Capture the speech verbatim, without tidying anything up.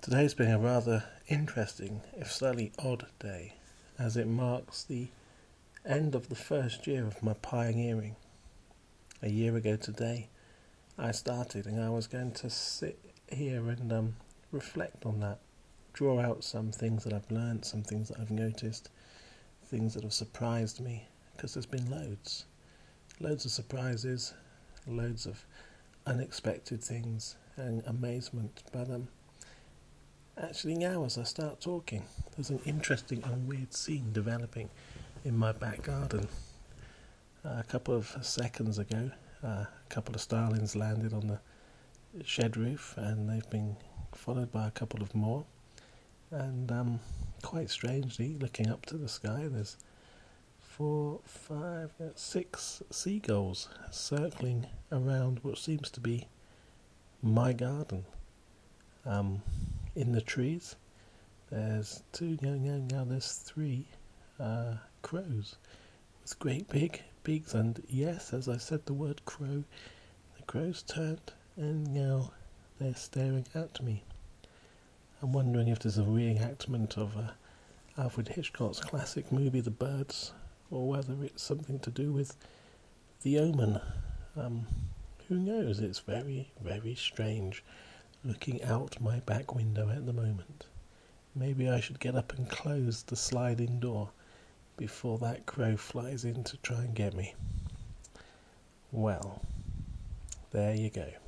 Today's been a rather interesting, if slightly odd day, as it marks the end of the first year of my pioneering. A year ago today, I started, and I was going to sit here and um, reflect on that, draw out some things that I've learned, some things that I've noticed, things that have surprised me, because there's been loads. Loads of surprises, loads of unexpected things, and amazement. But um, actually now as I start talking, there's an interesting and weird scene developing in my back garden. Uh, a couple of seconds ago, uh, a couple of starlings landed on the shed roof, and they've been followed by a couple of more. And um, quite strangely, looking up to the sky, there's four, five, uh, six seagulls circling around what seems to be my garden. Um, in the trees, there's two, no, no, no, there's three uh, crows with great big beaks, and yes, as I said the word crow, the crows turned and now they're staring at me. I'm wondering if there's a reenactment of uh, Alfred Hitchcock's classic movie The Birds, or whether it's something to do with The Omen. Um, who knows? It's very, very strange looking out my back window at the moment. Maybe I should get up and close the sliding door before that crow flies in to try and get me. Well, there you go.